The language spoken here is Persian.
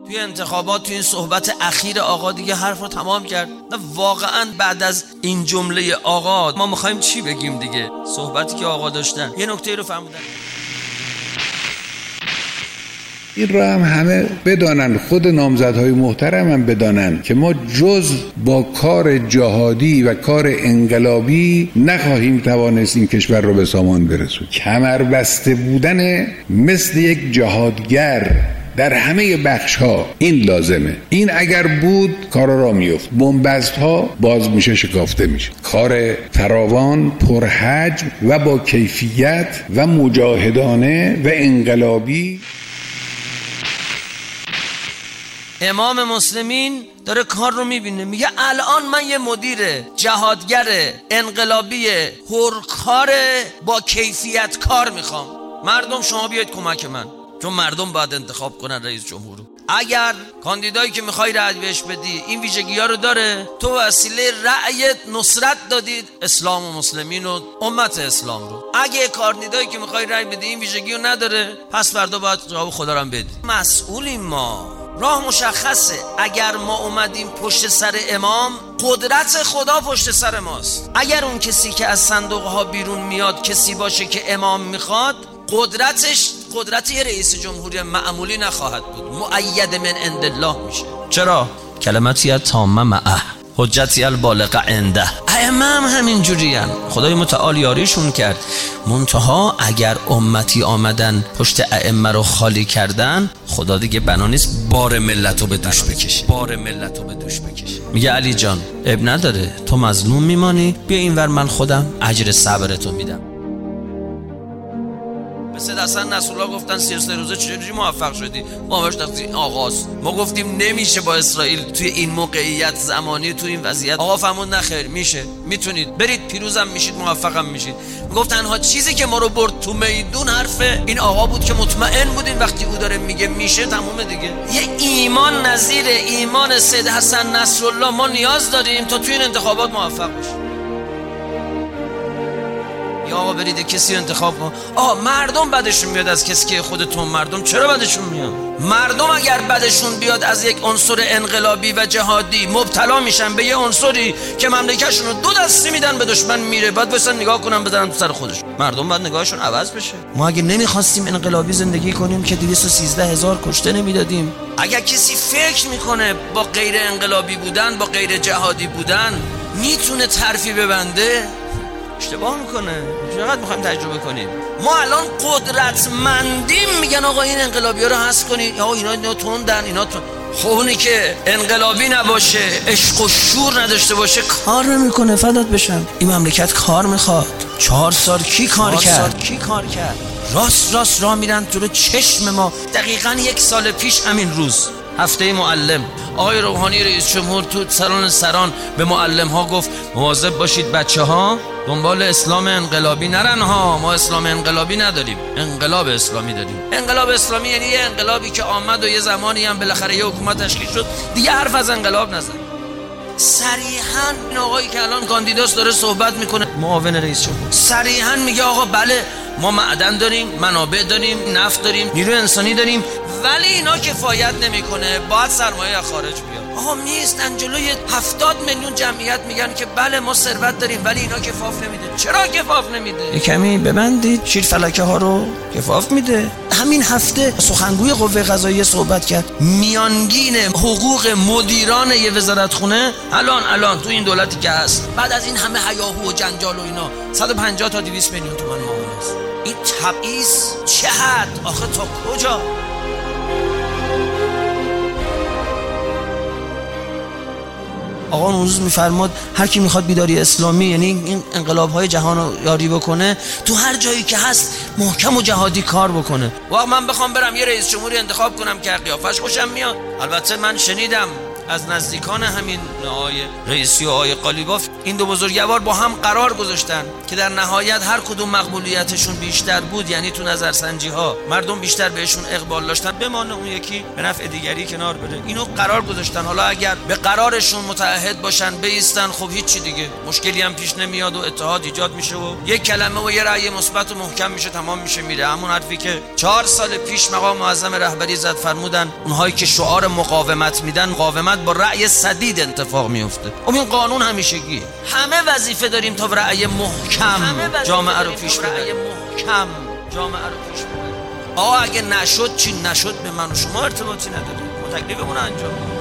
توی انتخابات، توی این صحبت اخیر آقا دیگه حرف رو تمام کرد. نه واقعا بعد از این جمله آقا ما میخوایم چی بگیم دیگه؟ صحبتی که آقا داشتن یه نکته رو فهمیدن. این را هم همه بدانن، خود نامزدهای محترم هم بدانن که ما جز با کار جهادی و کار انقلابی نخواهیم توانست این کشور رو به سامان برسونیم. کمربسته بودن مثل یک جهادگر در همه بخش‌ها این لازمه. این اگر بود کارا را میفت، بن‌بست‌ها باز میشه، شکافته میشه. کار فراوان، پرحجم و با کیفیت و مجاهدانه و انقلابی. امام مسلمین داره کار رو میبینه، میگه الان من یه مدیر جهادگر انقلابی پرکار با کیفیت کار میخوام. مردم شما بیاید کمک من، چون مردم باید انتخاب کنن رئیس جمهور رو. اگر کاندیدایی که میخوای رأی بهش بدی این ویژگی‌ها رو داره، تو وسیله رأیت نصرت دادید اسلام و مسلمین و امت اسلام رو. اگه کاندیدایی که میخوای رأی بدی این ویژگی رو نداره، پس فردا باید جواب خدا رو هم بدی. مسئولیم ما، راه مشخصه. اگر ما اومدیم پشت سر امام، قدرت خدا پشت سر ماست. اگر اون کسی که از صندوق ها بیرون میاد کسی باشه که امام میخواد، قدرتش قدرت یه رئیس جمهوری معمولی نخواهد بود، مؤید من عند الله میشه. چرا؟ کلمتی تامه معه حجتی البالغه عنده. ائمه هم همین جورین، خدای متعال یاریشون کرد. منتها اگر امتی آمدن پشت ائمه رو خالی کردن، خدا دیگه بنا نیست بار ملت رو به دوش بکشه. میگه علی جان اب نداره، تو مظلوم میمانی، بیا اینور من خودم اجر صبرتو میدم. مثل حسن نصرالله گفتن 33 روزه چجوری موفق شدی؟ ما داشتیم آغاز، ما گفتیم نمیشه با اسرائیل توی این موقعیت زمانی، توی این وضعیت. آقا فرمود نخیر میشه، میتونید برید، پیروزم میشید، موفقم میشید. گفت تنها چیزی که ما رو برد تو میدون حرف این آقا بود که مطمئن بودین وقتی او داره میگه میشه تمومه دیگه. یه ایمان نظیر ایمان سید حسن نصرالله ما نیاز داریم تا توی این انتخابات موفق بشیم. یا آقا برید کسی انتخاب کن. مردم بدشون میاد از کسی که خودتون. مردم چرا بدشون میاد؟ مردم اگر بدشون بیاد از یک عنصر انقلابی و جهادی، مبتلا میشن به یه عنصری که مملکتشون رو دو دستی میدن به دشمن، میره بعد بسن نگاه کنن بزنن تو سر خودش. مردم بعد نگاهشون عوض بشه. ما اگه نمیخواستیم انقلابی زندگی کنیم که 213,000 کشته نمیدادیم. اگر کسی فکر میکنه با غیر انقلابی بودن، با غیر جهادی بودن میتونه ترفی ببنده، اشتباه میکنه. چقدر میخوایم تجربه کنیم؟ ما الان قدرتمندیم، میگن آقا این انقلابی ها رو حذف کنید، اینا تندن، اینا خونی که انقلابی نباشه، عشق و شور نداشته باشه کار نمیکنه. فدات بشم، این مملکت کار میخواد. 4 سال کی کار کرد؟ راست راه میرن تو چشم ما. دقیقاً 1 سال پیش همین روز، هفته معلم، آقای روحانی رئیس جمهور تو سالن سران به معلم ها گفت مواظب باشید بچه ها دنبال اسلام انقلابی نرن ها، ما اسلام انقلابی نداریم، انقلاب اسلامی داریم. انقلاب اسلامی یعنی یه انقلابی که آمد و یه زمانی هم بالاخره یه حکومت تشکیل شد، دیگه حرف از انقلاب نزن. صریحاً این آقایی که الان کاندیداست داره صحبت میکنه، معاون رئیس جمهور، صریحاً میگه آقا بله ما معدن داریم، منابع داریم، نفت داریم، نیروی انسانی داریم، ولی اینا کفایت نمیکنه، باید سرمایه از خارج بیاد. آقا میستن جلوی 70 میلیون جمعیت میگن که بله ما ثروت داریم ولی اینا کفاف نمیده. چرا کفاف نمیده؟ کمی ببندید شیر فلکه ها رو، کفاف میده. همین هفته سخنگوی قوه قضاییه صحبت کرد، میانگین حقوق مدیران یه وزارتخونه الان تو این دولتی که هست بعد از این همه هیاهو و جنجال و اینا 150 تا 200 میلیون تومان معامله است. این تبعیض چه حد؟ آخه تا کجا؟ آقا اون روز میفرماد هر کی میخواد بیداری اسلامی، یعنی این انقلاب‌های جهان رو یاری بکنه، تو هر جایی که هست محکم و جهادی کار بکنه. واقعا من بخوام برم یه رئیس جمهوری انتخاب کنم که قیافش خوشم میاد، البته من شنیدم از نزدیکان همین آقای رئیسی و آقای قالیباف این دو بزرگوار با هم قرار گذاشتن که در نهایت هر کدوم مقبولیتشون بیشتر بود، یعنی تو نظرسنجی ها مردم بیشتر بهشون اقبال داشتن، بمانه اون یکی به نفع دیگری کنار بره. اینو قرار گذاشتن. حالا اگر به قرارشون متعهد باشن، بایستن، خب هیچی دیگه مشکلی هم پیش نمیاد و اتحاد ایجاد میشه و یک کلمه و یه رأی مثبت و محکم میشه، تمام میشه، میره. همون حرفی که 4 سال پیش مقام معظم رهبری زد، فرمودن اونهایی که شعار مقاومت میدن، مقاومت با رأی سدید اتفاق میفته. این قانون همیشگیه. همه وظیفه داریم تا رأی محکم جامعه رو پیش ببریم. اگه نشد چی نشد به من و شما ارتباطی نداره. ما تکلیفمون انجام